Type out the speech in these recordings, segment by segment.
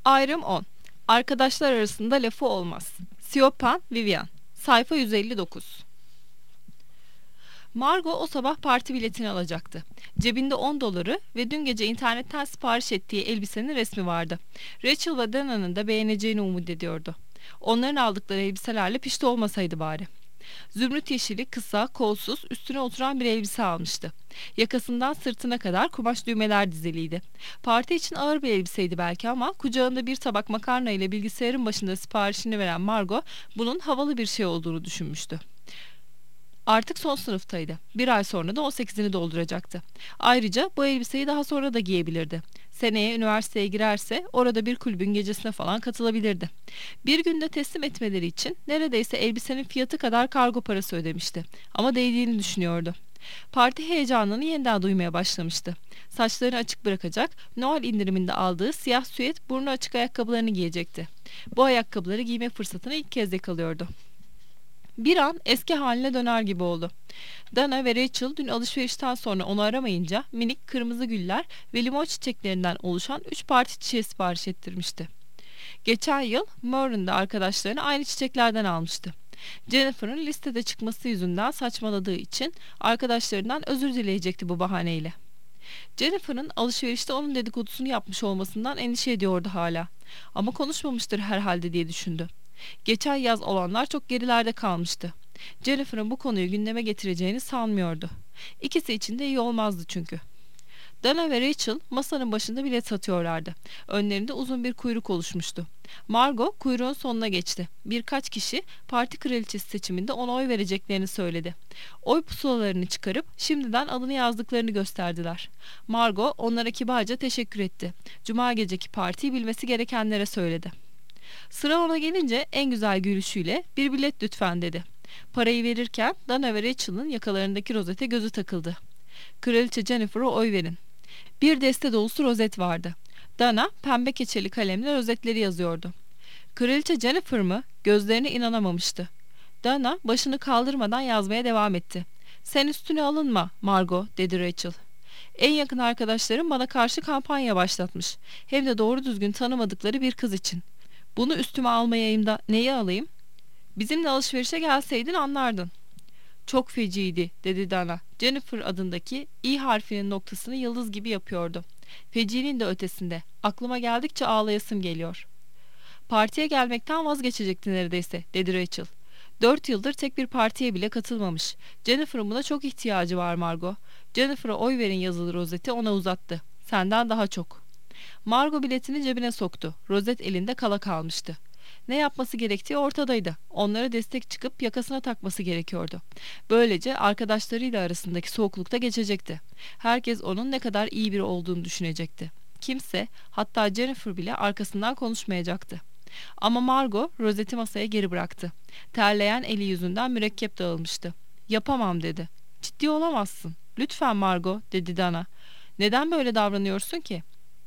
Ayrım 10. Arkadaşlar arasında lafı olmaz. Siobhan Vivian. Sayfa 159. Margot o sabah parti biletini alacaktı. Cebinde 10 doları ve dün gece internetten sipariş ettiği elbisenin resmi vardı. Rachel ve Dana'nın da beğeneceğini umut ediyordu. Onların aldıkları elbiselerle pişti olmasaydı bari. Zümrüt yeşili, kısa, kolsuz, üstüne oturan bir elbise almıştı. Yakasından sırtına kadar kumaş düğmeler dizeliydi. Parti için ağır bir elbiseydi belki ama kucağında bir tabak makarna ile bilgisayarın başında siparişini veren Margot bunun havalı bir şey olduğunu düşünmüştü. Artık son sınıftaydı. Bir ay sonra da 18'ini dolduracaktı. Ayrıca bu elbiseyi daha sonra da giyebilirdi. Seneye üniversiteye girerse orada bir kulübün gecesine falan katılabilirdi. Bir günde teslim etmeleri için neredeyse elbisenin fiyatı kadar kargo parası ödemişti. Ama değdiğini düşünüyordu. Parti heyecanını yeniden duymaya başlamıştı. Saçlarını açık bırakacak, Noel indiriminde aldığı siyah süet burnu açık ayakkabılarını giyecekti. Bu ayakkabıları giyme fırsatını ilk kez yakalıyordu. Bir an eski haline döner gibi oldu. Dana ve Rachel dün alışverişten sonra onu aramayınca minik kırmızı güller ve limon çiçeklerinden oluşan 3 parti çiçeği sipariş ettirmişti. Geçen yıl Moran'da arkadaşlarını aynı çiçeklerden almıştı. Jennifer'ın listede çıkması yüzünden saçmaladığı için arkadaşlarından özür dileyecekti bu bahaneyle. Jennifer'ın alışverişte onun dedikodusunu yapmış olmasından endişe ediyordu hala. Ama konuşmamıştır herhalde diye düşündü. Geçen yaz olanlar çok gerilerde kalmıştı. Jennifer'ın bu konuyu gündeme getireceğini sanmıyordu. İkisi için de iyi olmazdı çünkü. Dana ve Rachel masanın başında bilet satıyorlardı. Önlerinde uzun bir kuyruk oluşmuştu. Margot kuyruğun sonuna geçti. Birkaç kişi parti kraliçesi seçiminde ona oy vereceklerini söyledi. Oy pusulalarını çıkarıp şimdiden adını yazdıklarını gösterdiler. Margot onlara kibarca teşekkür etti. Cuma geceki partiyi bilmesi gerekenlere söyledi. Sıra ona gelince en güzel gülüşüyle "Bir bilet lütfen" dedi. Parayı verirken Dana ve Rachel'ın yakalarındaki rozete gözü takıldı. Kraliçe Jennifer'a oy verin. Bir deste dolusu rozet vardı. Dana pembe keçeli kalemle rozetleri yazıyordu. Kraliçe Jennifer mı? Gözlerine inanamamıştı. Dana başını kaldırmadan yazmaya devam etti. "Sen üstüne alınma Margot" dedi Rachel. "En yakın arkadaşlarım bana karşı kampanya başlatmış. Hem de doğru düzgün tanımadıkları bir kız için. Bunu üstüme almayayım da neyi alayım? Bizimle alışverişe gelseydin anlardın." "Çok feciydi" dedi Dana. Jennifer adındaki i harfinin noktasını yıldız gibi yapıyordu. "Fecinin de ötesinde. Aklıma geldikçe ağlayasım geliyor." "Partiye gelmekten vazgeçecekti neredeyse" dedi Rachel. 4 yıldır tek bir partiye bile katılmamış. Jennifer'ın buna çok ihtiyacı var Margot. Jennifer'a oy verin yazılı rozeti ona uzattı. "Senden daha çok." Margot biletini cebine soktu. Rozet elinde kala kalmıştı. Ne yapması gerektiği ortadaydı. Onlara destek çıkıp yakasına takması gerekiyordu. Böylece arkadaşlarıyla arasındaki soğuklukta geçecekti. Herkes onun ne kadar iyi biri olduğunu düşünecekti. Kimse, hatta Jennifer bile arkasından konuşmayacaktı. Ama Margot rozeti masaya geri bıraktı. Terleyen eli yüzünden mürekkep dağılmıştı. "Yapamam" dedi. "Ciddi olamazsın." "Lütfen Margot" dedi Dana. "Neden böyle davranıyorsun ki?"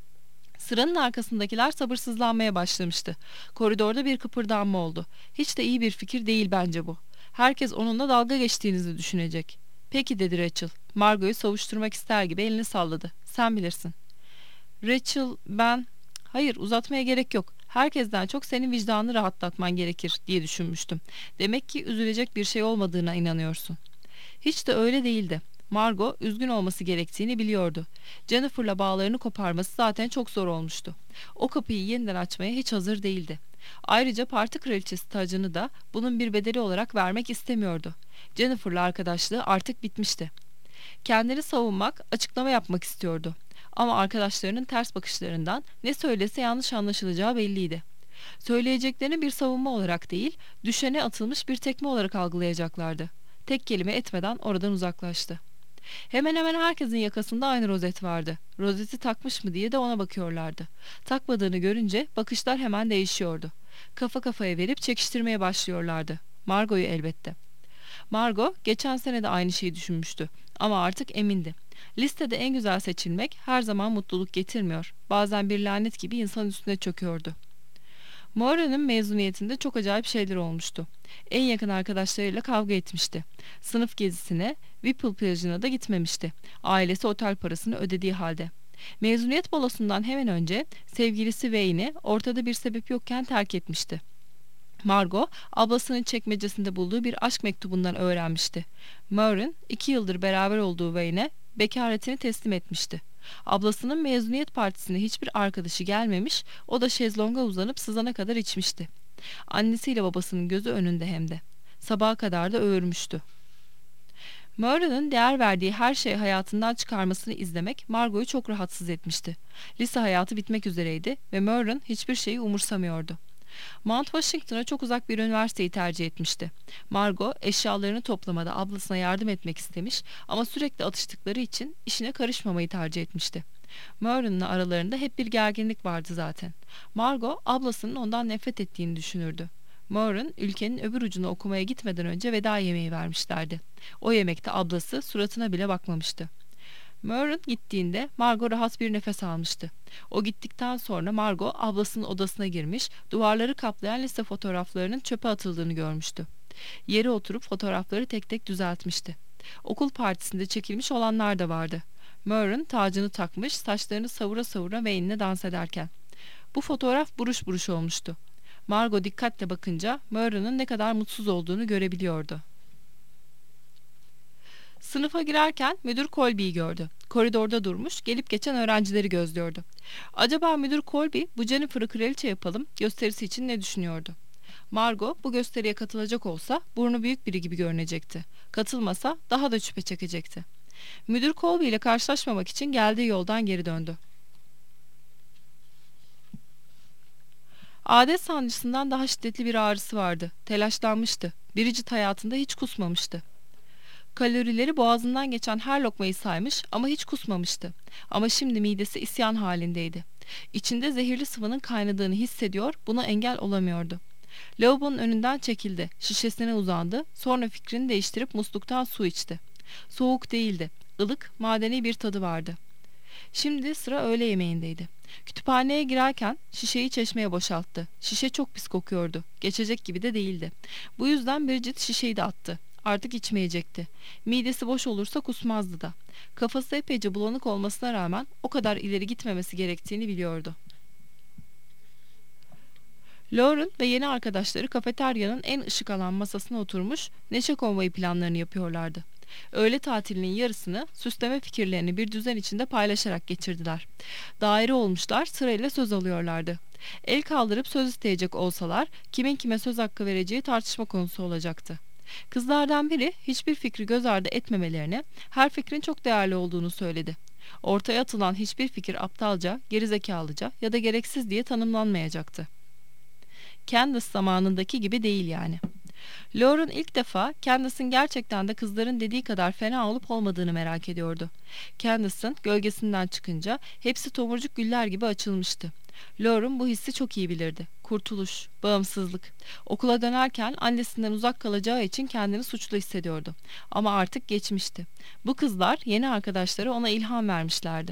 Sıranın arkasındakiler sabırsızlanmaya başlamıştı. Koridorda bir kıpırdanma oldu. Hiç de iyi bir fikir değil bence bu. Herkes onunla dalga geçtiğinizi düşünecek. "Peki" dedi Rachel. Margot'u savuşturmak ister gibi elini salladı. "Sen bilirsin." "Rachel, ben..." "Hayır, uzatmaya gerek yok. Herkesten çok senin vicdanını rahatlatman gerekir diye düşünmüştüm. Demek ki üzülecek bir şey olmadığına inanıyorsun." Hiç de öyle değildi. Margot üzgün olması gerektiğini biliyordu. Jennifer'la bağlarını koparması zaten çok zor olmuştu. O kapıyı yeniden açmaya hiç hazır değildi. Ayrıca parti kraliçesi tacını da bunun bir bedeli olarak vermek istemiyordu. Jennifer'la arkadaşlığı artık bitmişti. Kendini savunmak, açıklama yapmak istiyordu. Ama arkadaşlarının ters bakışlarından ne söylese yanlış anlaşılacağı belliydi. Söyleyeceklerini bir savunma olarak değil, düşene atılmış bir tekme olarak algılayacaklardı. Tek kelime etmeden oradan uzaklaştı. Hemen hemen herkesin yakasında aynı rozet vardı. Rozeti takmış mı diye de ona bakıyorlardı. Takmadığını görünce bakışlar hemen değişiyordu. Kafa kafaya verip çekiştirmeye başlıyorlardı. Margot'u elbette. Margot geçen sene de aynı şeyi düşünmüştü. Ama artık emindi. Listede en güzel seçilmek her zaman mutluluk getirmiyor. Bazen bir lanet gibi insan üstüne çöküyordu. Moira'nın mezuniyetinde çok acayip şeyler olmuştu. En yakın arkadaşlarıyla kavga etmişti. Sınıf gezisine, Whipple plajına da gitmemişti. Ailesi otel parasını ödediği halde. Mezuniyet balosundan hemen önce sevgilisi Wayne'i ortada bir sebep yokken terk etmişti. Margot, ablasının çekmecesinde bulduğu bir aşk mektubundan öğrenmişti. Maury'in 2 yıldır beraber olduğu Wayne'e bekaretini teslim etmişti. Ablasının mezuniyet partisine hiçbir arkadaşı gelmemiş, o da şezlonga uzanıp sızana kadar içmişti. Annesiyle babasının gözü önünde hem de. Sabaha kadar da öğürmüştü. Maury'nin değer verdiği her şeyi hayatından çıkarmasını izlemek Margot'u çok rahatsız etmişti. Lise hayatı bitmek üzereydi ve Maury hiçbir şeyi umursamıyordu. Mount Washington'a çok uzak bir üniversiteyi tercih etmişti. Margot eşyalarını toplamada ablasına yardım etmek istemiş ama sürekli atıştıkları için işine karışmamayı tercih etmişti. Maury'nin aralarında hep bir gerginlik vardı zaten. Margot ablasının ondan nefret ettiğini düşünürdü. Maury ülkenin öbür ucuna okumaya gitmeden önce veda yemeği vermişlerdi. O yemekte ablası suratına bile bakmamıştı. Maury gittiğinde Margot rahat bir nefes almıştı. O gittikten sonra Margot ablasının odasına girmiş, duvarları kaplayan lise fotoğraflarının çöpe atıldığını görmüştü. Yere oturup fotoğrafları tek tek düzeltmişti. Okul partisinde çekilmiş olanlar da vardı. Maury tacını takmış, saçlarını savura savura Wayne'le dans ederken. Bu fotoğraf buruş buruş olmuştu. Margot dikkatle bakınca Maury'nin ne kadar mutsuz olduğunu görebiliyordu. Sınıfa girerken müdür Colby'yi gördü. Koridorda durmuş, gelip geçen öğrencileri gözlüyordu. Acaba müdür Colby bu Jennifer'ı kraliçe yapalım gösterisi için ne düşünüyordu? Margot bu gösteriye katılacak olsa burnu büyük biri gibi görünecekti. Katılmasa daha da şüphe çekecekti. Müdür Colby ile karşılaşmamak için geldiği yoldan geri döndü. Adet sancısından daha şiddetli bir ağrısı vardı. Telaşlanmıştı. Bridget hayatında hiç kusmamıştı. Kalorileri boğazından geçen her lokmayı saymış ama hiç kusmamıştı. Ama şimdi midesi isyan halindeydi. İçinde zehirli sıvının kaynadığını hissediyor, buna engel olamıyordu. Lavabonun önünden çekildi, şişesine uzandı, sonra fikrini değiştirip musluktan su içti. Soğuk değildi, ılık, madeni bir tadı vardı. Şimdi sıra öğle yemeğindeydi. Kütüphaneye girerken şişeyi çeşmeye boşalttı. Şişe çok pis kokuyordu. Geçecek gibi de değildi. Bu yüzden Bridget şişeyi de attı. Artık içmeyecekti. Midesi boş olursa kusmazdı da. Kafası epeyce bulanık olmasına rağmen o kadar ileri gitmemesi gerektiğini biliyordu. Lauren ve yeni arkadaşları kafeteryanın en ışık alan masasına oturmuş neşe konvoyu planlarını yapıyorlardı. Öğle tatilinin yarısını süsleme fikirlerini bir düzen içinde paylaşarak geçirdiler. Daire olmuşlar, sırayla söz alıyorlardı. El kaldırıp söz isteyecek olsalar kimin kime söz hakkı vereceği tartışma konusu olacaktı. Kızlardan biri hiçbir fikri göz ardı etmemelerini, her fikrin çok değerli olduğunu söyledi. Ortaya atılan hiçbir fikir aptalca, gerizekalıca ya da gereksiz diye tanımlanmayacaktı. Candace zamanındaki gibi değil yani. Lauren ilk defa Candace'ın gerçekten de kızların dediği kadar fena olup olmadığını merak ediyordu. Candace'ın gölgesinden çıkınca hepsi tomurcuk güller gibi açılmıştı. Lauren bu hissi çok iyi bilirdi. Kurtuluş, bağımsızlık. Okula dönerken annesinden uzak kalacağı için kendini suçlu hissediyordu. Ama artık geçmişti. Bu kızlar, yeni arkadaşları ona ilham vermişlerdi.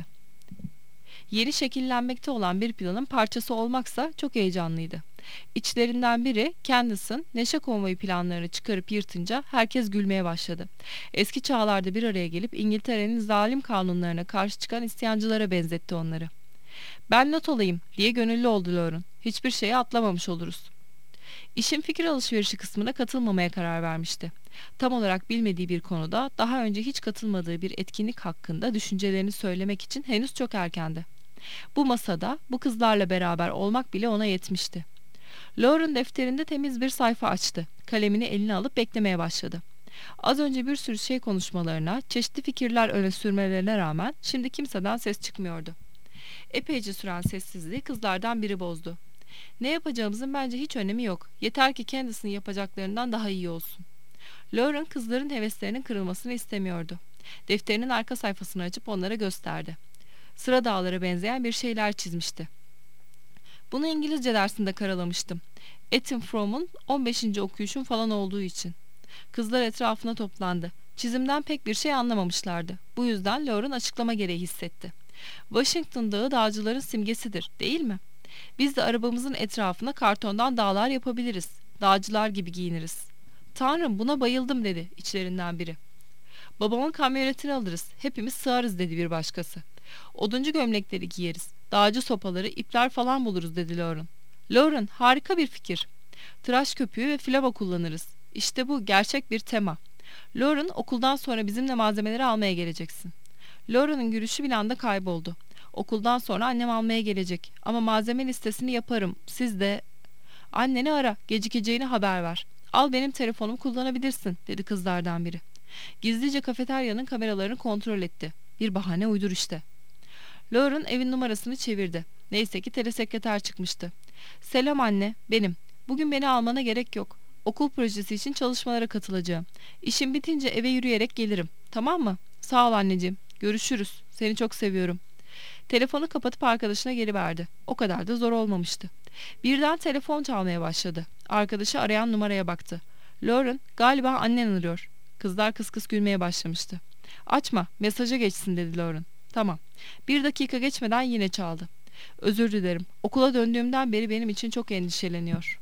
Yeni şekillenmekte olan bir planın parçası olmaksa çok heyecanlıydı. İçlerinden biri Candace'ın neşe konvoyu planlarını çıkarıp yırtınca herkes gülmeye başladı. Eski çağlarda bir araya gelip İngiltere'nin zalim kanunlarına karşı çıkan isyancılara benzetti onları. "Ben not alayım" diye gönüllü oldu Lauren. "Hiçbir şeye atlamamış oluruz." İşin fikir alışverişi kısmına katılmamaya karar vermişti. Tam olarak bilmediği bir konuda daha önce hiç katılmadığı bir etkinlik hakkında düşüncelerini söylemek için henüz çok erkendi. Bu masada bu kızlarla beraber olmak bile ona yetmişti. Lauren defterinde temiz bir sayfa açtı. Kalemini eline alıp beklemeye başladı. Az önce bir sürü şey konuşmalarına, çeşitli fikirler öne sürmelerine rağmen şimdi kimseden ses çıkmıyordu. Epeyce süren sessizliği kızlardan biri bozdu. "Ne yapacağımızın bence hiç önemi yok. Yeter ki kendisinin yapacaklarından daha iyi olsun." Lauren kızların heveslerinin kırılmasını istemiyordu. Defterinin arka sayfasını açıp onlara gösterdi. Sıra dağlara benzeyen bir şeyler çizmişti. "Bunu İngilizce dersinde karalamıştım. Etim Fromm'un 15. okuyuşum falan olduğu için." Kızlar etrafına toplandı. Çizimden pek bir şey anlamamışlardı. Bu yüzden Lauren açıklama gereği hissetti. "Washington Dağı dağcıların simgesidir, değil mi? Biz de arabamızın etrafına kartondan dağlar yapabiliriz. Dağcılar gibi giyiniriz." "Tanrım, buna bayıldım" dedi içlerinden biri. "Babamın kamyonetini alırız, hepimiz sığarız" dedi bir başkası. Oduncu gömlekleri giyeriz. Dağcı sopaları, ipler falan buluruz dedi Lauren. Lauren, harika bir fikir. Tıraş köpüğü ve flava kullanırız. İşte bu gerçek bir tema. Lauren, okuldan sonra bizimle malzemeleri almaya geleceksin. Lauren'ın gülüşü bir anda kayboldu. Okuldan sonra annem almaya gelecek. Ama malzeme listesini yaparım. Siz de... Anneni ara, gecikeceğini haber ver. Al benim telefonumu kullanabilirsin, dedi kızlardan biri. Gizlice kafeteryanın kameralarını kontrol etti. Bir bahane uydur işte. Lauren evin numarasını çevirdi. Neyse ki telesekreter çıkmıştı. Selam anne, benim. Bugün beni almana gerek yok. Okul projesi için çalışmalara katılacağım. İşim bitince eve yürüyerek gelirim. Tamam mı? Sağ ol anneciğim. Görüşürüz. Seni çok seviyorum. Telefonu kapatıp arkadaşına geri verdi. O kadar da zor olmamıştı. Birden telefon çalmaya başladı. Arkadaşı arayan numaraya baktı. Lauren, galiba annen arıyor. Kızlar kıs kıs gülmeye başlamıştı. Açma, mesaja geçsin dedi Lauren. Tamam. 1 dakika geçmeden yine çaldı. Özür dilerim. Okula döndüğümden beri benim için çok endişeleniyor.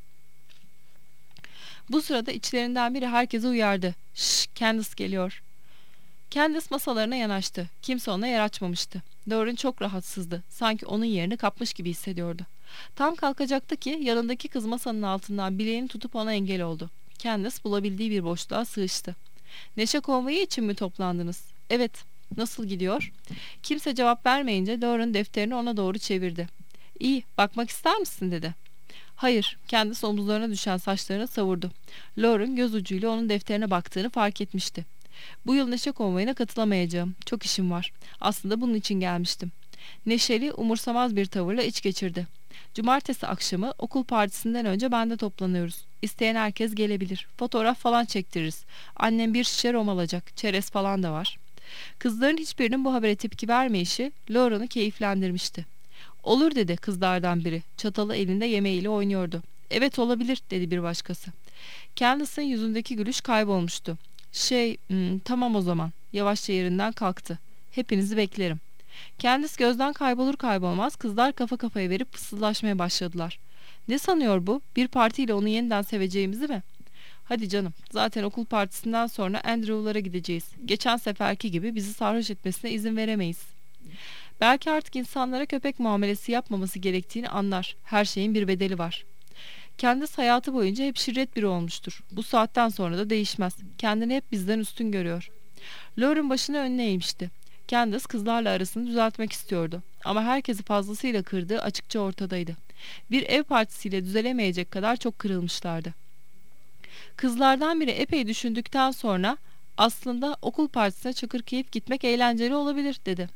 Bu sırada içlerinden biri herkese uyardı. Şşş, Candace geliyor. Candace masalarına yanaştı. Kimse ona yer açmamıştı. Lauren çok rahatsızdı. Sanki onun yerini kapmış gibi hissediyordu. Tam kalkacaktı ki yanındaki kız masanın altından bileğini tutup ona engel oldu. Candace bulabildiği bir boşluğa sığıştı. Neşe konvoyu için mi toplandınız? Evet. Nasıl gidiyor? Kimse cevap vermeyince Lauren defterini ona doğru çevirdi. İyi, bakmak ister misin dedi. Hayır, kendisi omuzlarına düşen saçlarını savurdu. Lauren göz ucuyla onun defterine baktığını fark etmişti. Bu yıl neşe konvoyuna katılamayacağım. Çok işim var. Aslında bunun için gelmiştim. Neşeli, umursamaz bir tavırla iç geçirdi. Cumartesi akşamı okul partisinden önce bende toplanıyoruz. İsteyen herkes gelebilir. Fotoğraf falan çektiririz. Annem bir şişe rom alacak. Çerez falan da var. Kızların hiçbirinin bu habere tepki vermeyişi Lauren'ı keyiflendirmişti. Olur dedi kızlardan biri. Çatalı elinde yemeğiyle oynuyordu. Evet olabilir dedi bir başkası. Candace'ın yüzündeki gülüş kaybolmuştu. Tamam o zaman. Yavaşça yerinden kalktı. Hepinizi beklerim. Candace gözden kaybolur kaybolmaz kızlar kafa kafaya verip fısıldaşmaya başladılar. Ne sanıyor bu? Bir partiyle onu yeniden seveceğimizi mi? Hadi canım. Zaten okul partisinden sonra Andrew'lara gideceğiz. Geçen seferki gibi bizi sarhoş etmesine izin veremeyiz. Belki artık insanlara köpek muamelesi yapmaması gerektiğini anlar. Her şeyin bir bedeli var. Candace hayatı boyunca hep şirret biri olmuştur. Bu saatten sonra da değişmez. Kendini hep bizden üstün görüyor. Lauren başını önüne eğmişti. Candace kızlarla arasını düzeltmek istiyordu. Ama herkesi fazlasıyla kırdığı açıkça ortadaydı. Bir ev partisiyle düzelemeyecek kadar çok kırılmışlardı. Kızlardan biri epey düşündükten sonra aslında okul partisine Çakırkeyif gitmek eğlenceli olabilir dedi.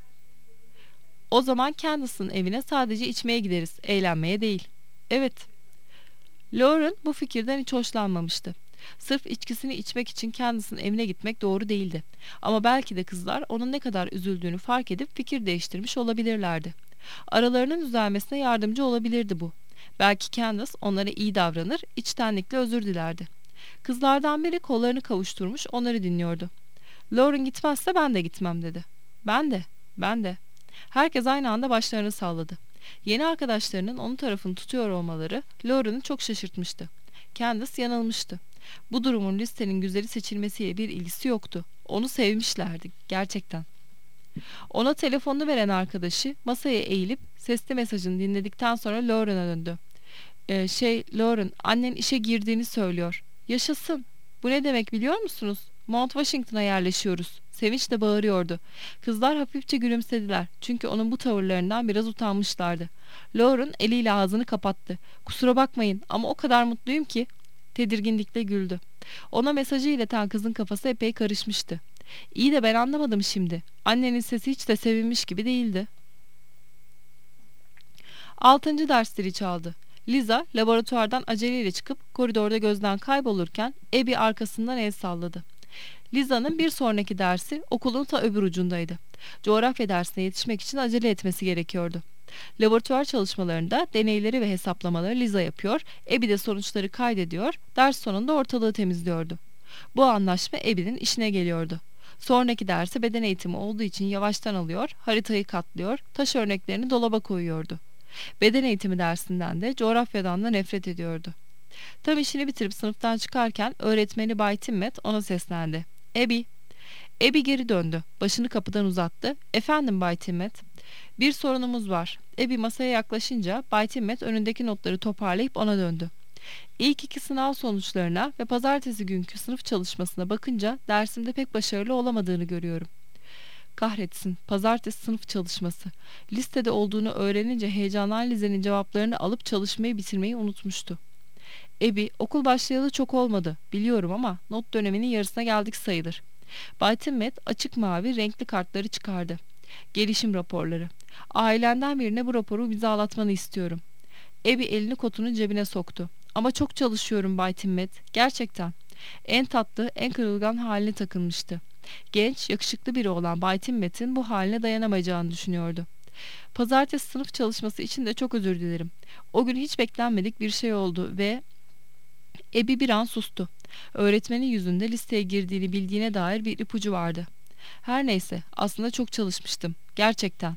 O zaman Candace'ın evine sadece içmeye gideriz, eğlenmeye değil. Evet. Lauren bu fikirden hiç hoşlanmamıştı. Sırf içkisini içmek için Candace'ın evine gitmek doğru değildi. Ama belki de kızlar onun ne kadar üzüldüğünü fark edip fikir değiştirmiş olabilirlerdi. Aralarının düzelmesine yardımcı olabilirdi bu. Belki Candace onlara iyi davranır, içtenlikle özür dilerdi. Kızlardan biri kollarını kavuşturmuş onları dinliyordu. Lauren gitmezse ben de gitmem dedi. Ben de. Herkes aynı anda başlarını salladı. Yeni arkadaşlarının onun tarafını tutuyor olmaları Lauren'ı çok şaşırtmıştı. Candace yanılmıştı. Bu durumun listenin güzeli seçilmesiyle bir ilgisi yoktu. Onu sevmişlerdi gerçekten. Ona telefonunu veren arkadaşı masaya eğilip sesli mesajını dinledikten sonra Lauren'a döndü. Lauren, annen işe girdiğini söylüyor. Yaşasın. Bu ne demek biliyor musunuz? Mount Washington'a yerleşiyoruz. Sevinçle bağırıyordu. Kızlar hafifçe gülümsediler. Çünkü onun bu tavırlarından biraz utanmışlardı. Lauren eliyle ağzını kapattı. Kusura bakmayın ama o kadar mutluyum ki. Tedirginlikle güldü. Ona mesajı ileten kızın kafası epey karışmıştı. İyi de ben anlamadım şimdi. Annenin sesi hiç de sevinmiş gibi değildi. 6. ders zili çaldı. Liza laboratuvardan aceleyle çıkıp koridorda gözden kaybolurken Abby arkasından el salladı. Liza'nın bir sonraki dersi okulun ta öbür ucundaydı. Coğrafya dersine yetişmek için acele etmesi gerekiyordu. Laboratuvar çalışmalarında deneyleri ve hesaplamaları Liza yapıyor, Abby de sonuçları kaydediyor, ders sonunda ortalığı temizliyordu. Bu anlaşma Abby'nin işine geliyordu. Sonraki dersi beden eğitimi olduğu için yavaştan alıyor, haritayı katlıyor, taş örneklerini dolaba koyuyordu. Beden eğitimi dersinden de coğrafyadan da nefret ediyordu. Tam işini bitirip sınıftan çıkarken öğretmeni Bay Timmet ona seslendi. Abby. Abby geri döndü. Başını kapıdan uzattı. Efendim Bay Timmet. Bir sorunumuz var. Abby masaya yaklaşınca Bay Timmet önündeki notları toparlayıp ona döndü. İlk iki sınav sonuçlarına ve pazartesi günkü sınıf çalışmasına bakınca dersimde pek başarılı olamadığını görüyorum. Kahretsin, pazartesi sınıf çalışması. Listede olduğunu öğrenince heyecandan Lize'nin cevaplarını alıp çalışmayı bitirmeyi unutmuştu. Abby, okul başlayalı çok olmadı, biliyorum ama not döneminin yarısına geldik sayılır. Bay Timmet açık mavi renkli kartları çıkardı. Gelişim raporları. Ailenden birine bu raporu imzalatmanı istiyorum. Abby elini kotunun cebine soktu. Ama çok çalışıyorum Bay Timmet. Gerçekten. En tatlı, en kırılgan haline takılmıştı. Genç, yakışıklı biri olan Bay Timmet'in bu haline dayanamayacağını düşünüyordu. Pazartesi sınıf çalışması için de çok özür dilerim. O gün hiç beklenmedik bir şey oldu ve... Abby bir an sustu. Öğretmenin yüzünde listeye girdiğini bildiğine dair bir ipucu vardı. Her neyse, aslında çok çalışmıştım. Gerçekten.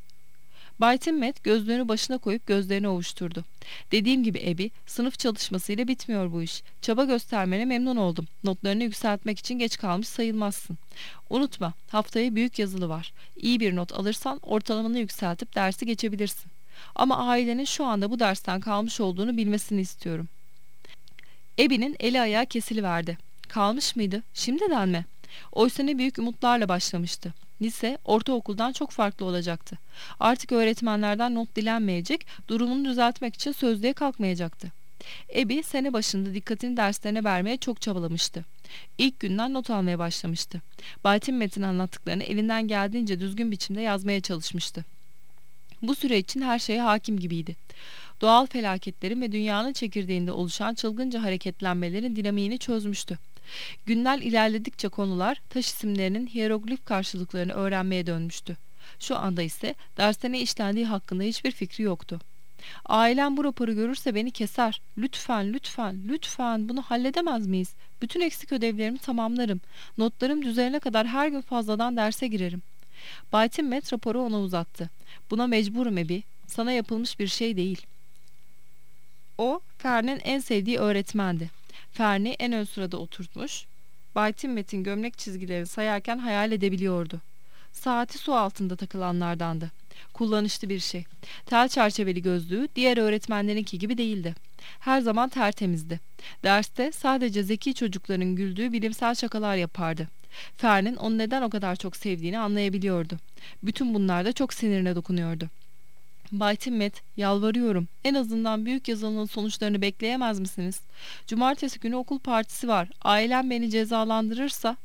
Bay Timmet gözlüğünü başına koyup gözlerini ovuşturdu. Dediğim gibi Abby, sınıf çalışmasıyla bitmiyor bu iş. Çaba göstermene memnun oldum. Notlarını yükseltmek için geç kalmış sayılmazsın. Unutma, haftaya büyük yazılı var. İyi bir not alırsan ortalamanı yükseltip dersi geçebilirsin. Ama ailenin şu anda bu dersten kalmış olduğunu bilmesini istiyorum. Abby'nin eli ayağı kesiliverdi. Kalmış mıydı? Şimdiden mi? Oysa ne büyük umutlarla başlamıştı. Lise, ortaokuldan çok farklı olacaktı. Artık öğretmenlerden not dilenmeyecek, durumunu düzeltmek için sözlüğe kalkmayacaktı. Abby, sene başında dikkatini derslerine vermeye çok çabalamıştı. İlk günden not almaya başlamıştı. Bay Timmet'in anlattıklarını elinden geldiğince düzgün biçimde yazmaya çalışmıştı. Bu süre için her şeye hakim gibiydi. Doğal felaketlerin ve dünyanın çekirdeğinde oluşan çılgınca hareketlenmelerin dinamiğini çözmüştü. Günler ilerledikçe konular taş isimlerinin hieroglif karşılıklarını öğrenmeye dönmüştü. Şu anda ise derste ne işlendiği hakkında hiçbir fikri yoktu. Ailem bu raporu görürse beni keser. Lütfen, lütfen, lütfen bunu halledemez miyiz? Bütün eksik ödevlerimi tamamlarım. Notlarım düzelene kadar her gün fazladan derse girerim. Bay Timmet raporu ona uzattı. Buna mecburum Abby. Sana yapılmış bir şey değil. O, Fern'in en sevdiği öğretmendi. Fern'i en ön sırada oturtmuş, Bay Timmet'in gömlek çizgilerini sayarken hayal edebiliyordu. Saati su altında takılanlardandı. Kullanışlı bir şey. Tel çerçeveli gözlüğü diğer öğretmenlerinki gibi değildi. Her zaman tertemizdi. Derste sadece zeki çocukların güldüğü bilimsel şakalar yapardı. Fern'in onu neden o kadar çok sevdiğini anlayabiliyordu. Bütün bunlar da çok sinirine dokunuyordu. Bay Timmet, yalvarıyorum. En azından büyük yazılının sonuçlarını bekleyemez misiniz? Cumartesi günü okul partisi var. Ailem beni cezalandırırsa...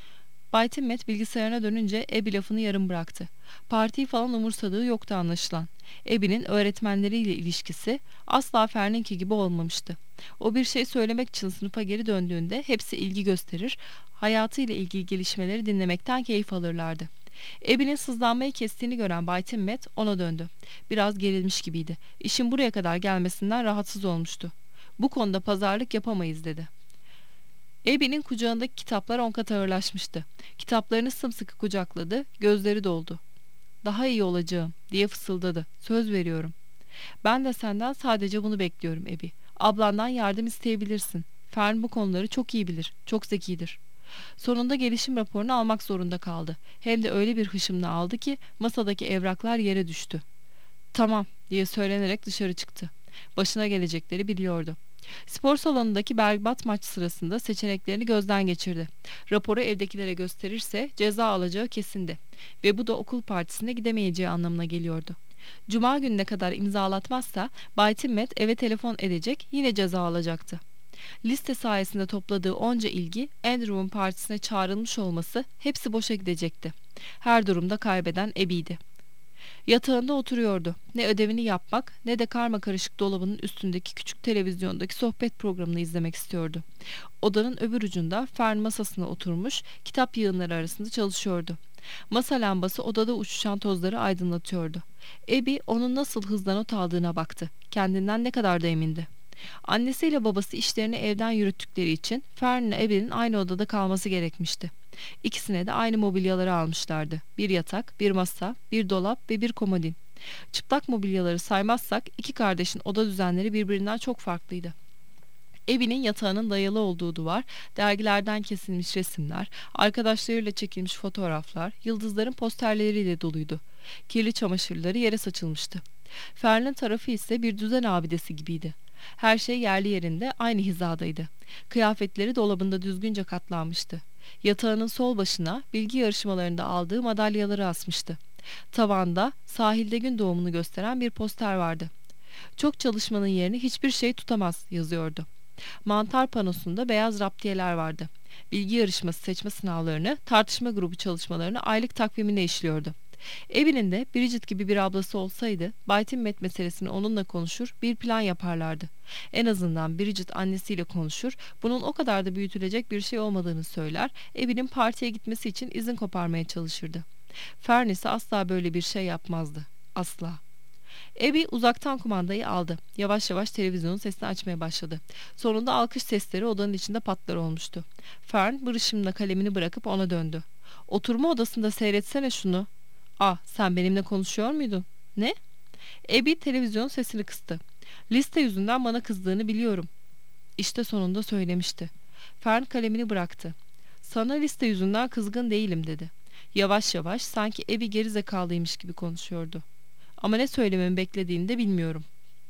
Bay Timmet bilgisayarına dönünce Abby lafını yarım bıraktı. Partiyi falan umursadığı yoktu anlaşılan. Abby'nin öğretmenleriyle ilişkisi asla Fern'inki gibi olmamıştı. O bir şey söylemek için sınıfa geri döndüğünde hepsi ilgi gösterir, hayatıyla ilgili gelişmeleri dinlemekten keyif alırlardı. Abby'nin sızlanmayı kestiğini gören Bay Timmet ona döndü. Biraz gerilmiş gibiydi. İşin buraya kadar gelmesinden rahatsız olmuştu. Bu konuda pazarlık yapamayız dedi. Abby'nin kucağındaki kitaplar 10 kat ağırlaşmıştı. Kitaplarını sımsıkı kucakladı, gözleri doldu. Daha iyi olacağım diye fısıldadı. Söz veriyorum. Ben de senden sadece bunu bekliyorum Abby. Ablandan yardım isteyebilirsin. Fern bu konuları çok iyi bilir, çok zekidir. Sonunda gelişim raporunu almak zorunda kaldı. Hem de öyle bir hışımla aldı ki masadaki evraklar yere düştü. Tamam diye söylenerek dışarı çıktı. Başına gelecekleri biliyordu. Spor salonundaki berbat maç sırasında seçeneklerini gözden geçirdi. Raporu evdekilere gösterirse ceza alacağı kesindi. Ve bu da okul partisine gidemeyeceği anlamına geliyordu. Cuma gününe kadar imzalatmazsa Bay Timmet eve telefon edecek, yine ceza alacaktı. Liste sayesinde topladığı onca ilgi, Andrew'un partisine çağrılmış olması hepsi boşa gidecekti. Her durumda kaybeden Abby'ydi. Yatağında oturuyordu. Ne ödevini yapmak ne de karmakarışık dolabının üstündeki küçük televizyondaki sohbet programını izlemek istiyordu. Odanın öbür ucunda Fern masasına oturmuş, kitap yığınları arasında çalışıyordu. Masa lambası odada uçuşan tozları aydınlatıyordu. Abby onun nasıl hızla not aldığına baktı. Kendinden ne kadar da emindi. Annesiyle babası işlerini evden yürüttükleri için Fern ile Abby'nin aynı odada kalması gerekmişti. İkisine de aynı mobilyaları almışlardı. Bir yatak, bir masa, bir dolap ve bir komodin. Çıplak mobilyaları saymazsak iki kardeşin oda düzenleri birbirinden çok farklıydı. Abby'nin yatağının dayalı olduğu duvar, dergilerden kesilmiş resimler, arkadaşlarıyla çekilmiş fotoğraflar, yıldızların posterleriyle doluydu. Kirli çamaşırları yere saçılmıştı. Fern'in tarafı ise bir düzen abidesi gibiydi. Her şey yerli yerinde, aynı hizadaydı. Kıyafetleri dolabında düzgünce katlanmıştı. Yatağının sol başına bilgi yarışmalarında aldığı madalyaları asmıştı. Tavanda sahilde gün doğumunu gösteren bir poster vardı. Çok çalışmanın yerini hiçbir şey tutamaz yazıyordu. Mantar panosunda beyaz raptiyeler vardı. Bilgi yarışması seçme sınavlarını, tartışma grubu çalışmalarını aylık takvimine işliyordu. Abby'nin de Bridget gibi bir ablası olsaydı, Bay Timmet meselesini onunla konuşur, bir plan yaparlardı. En azından Bridget annesiyle konuşur, bunun o kadar da büyütülecek bir şey olmadığını söyler, Abby'nin partiye gitmesi için izin koparmaya çalışırdı. Fern ise asla böyle bir şey yapmazdı. Asla. Abby uzaktan kumandayı aldı. Yavaş yavaş televizyonun sesini açmaya başladı. Sonunda alkış sesleri odanın içinde patlar olmuştu. Fern bırışımla kalemini bırakıp ona döndü. "Oturma odasında seyretsene şunu." "Ah, sen benimle konuşuyor muydun?" "Ne?" Abby televizyonun sesini kıstı. "Liste yüzünden bana kızdığını biliyorum." İşte sonunda söylemişti. Fern kalemini bıraktı. "Sana liste yüzünden kızgın değilim," dedi. Yavaş yavaş, sanki Abby gerizekalıymış gibi konuşuyordu. "Ama ne söylememi beklediğini de bilmiyorum."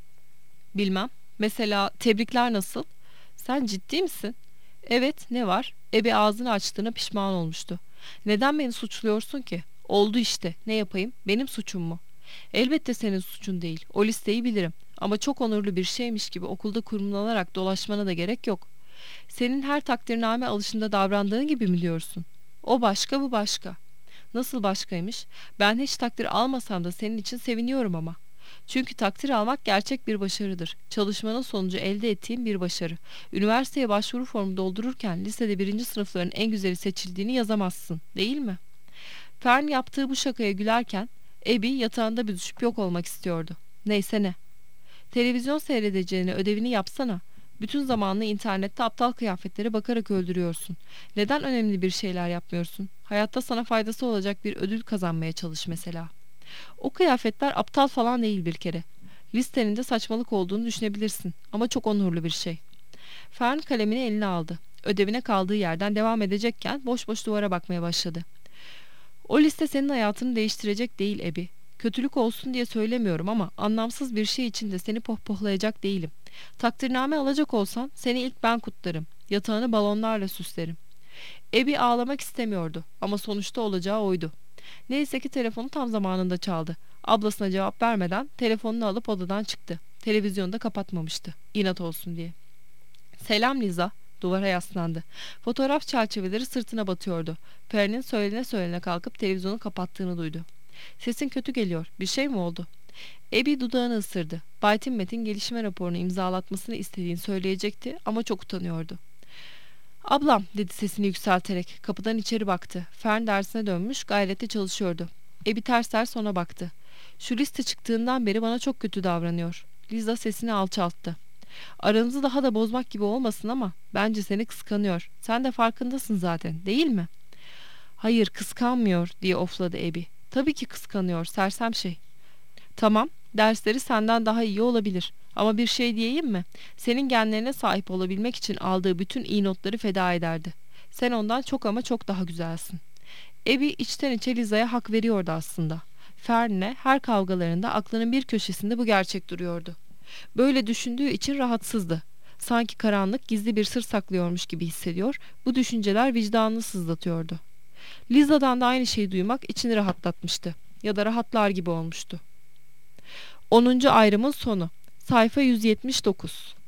"Bilmem. Mesela tebrikler nasıl?" "Sen ciddi misin?" "Evet, ne var?" Abby ağzını açtığına pişman olmuştu. "Neden beni suçluyorsun ki?" "Oldu işte. Ne yapayım? Benim suçum mu?" "Elbette senin suçun değil. O listeyi bilirim. Ama çok onurlu bir şeymiş gibi okulda kurumlanarak dolaşmana da gerek yok. Senin her takdirname alışında davrandığın gibi mi diyorsun?" "O başka, bu başka." "Nasıl başkaymış? Ben hiç takdir almasam da senin için seviniyorum ama." "Çünkü takdir almak gerçek bir başarıdır. Çalışmanın sonucu elde ettiğin bir başarı. Üniversiteye başvuru formu doldururken lisede 1. sınıfların en güzeli seçildiğini yazamazsın, değil mi?" Fern yaptığı bu şakaya gülerken Abby yatağında büzüşüp yok olmak istiyordu. "Neyse ne. Televizyon seyredeceğine ödevini yapsana. Bütün zamanını internette aptal kıyafetlere bakarak öldürüyorsun. Neden önemli bir şeyler yapmıyorsun? Hayatta sana faydası olacak bir ödül kazanmaya çalış mesela." "O kıyafetler aptal falan değil bir kere. Listenin de saçmalık olduğunu düşünebilirsin ama çok onurlu bir şey." Fern kalemini eline aldı. Ödevine kaldığı yerden devam edecekken boş boş duvara bakmaya başladı. "O liste senin hayatını değiştirecek değil Abby. Kötülük olsun diye söylemiyorum ama anlamsız bir şey için de seni pohpohlayacak değilim. Takdirname alacak olsan seni ilk ben kutlarım. Yatağını balonlarla süslerim." Abby ağlamak istemiyordu ama sonuçta olacağı oydu. Neyse ki telefonu tam zamanında çaldı. Ablasına cevap vermeden telefonunu alıp odadan çıktı. Televizyonu da kapatmamıştı, İnat olsun diye. "Selam Liza." Duvara yaslandı. Fotoğraf çerçeveleri sırtına batıyordu. Fern'in söylene kalkıp televizyonu kapattığını duydu. "Sesin kötü geliyor. Bir şey mi oldu?" Abby dudağını ısırdı. Bay Timmet'in gelişme raporunu imzalatmasını istediğini söyleyecekti ama çok utanıyordu. "Ablam," dedi sesini yükselterek. Kapıdan içeri baktı. Fern dersine dönmüş, gayretle çalışıyordu. Abby ters ters ona baktı. "Şu liste çıktığından beri bana çok kötü davranıyor." Liza sesini alçalttı. "Aranızı daha da bozmak gibi olmasın ama bence seni kıskanıyor. Sen de farkındasın zaten, değil mi?" "Hayır, kıskanmıyor," diye ofladı Abby. "Tabii ki kıskanıyor, sersem şey." "Tamam, dersleri senden daha iyi olabilir. Ama bir şey diyeyim mi? Senin genlerine sahip olabilmek için aldığı bütün iyi notları feda ederdi. Sen ondan çok ama çok daha güzelsin." Abby içten içe Liza'ya hak veriyordu aslında. Fern'le her kavgalarında aklının bir köşesinde bu gerçek duruyordu. Böyle düşündüğü için rahatsızdı. Sanki karanlık gizli bir sır saklıyormuş gibi hissediyor, bu düşünceler vicdanını sızlatıyordu. Liza'dan da aynı şeyi duymak içini rahatlatmıştı. Ya da rahatlar gibi olmuştu. 10. ayrımın sonu. Sayfa 179.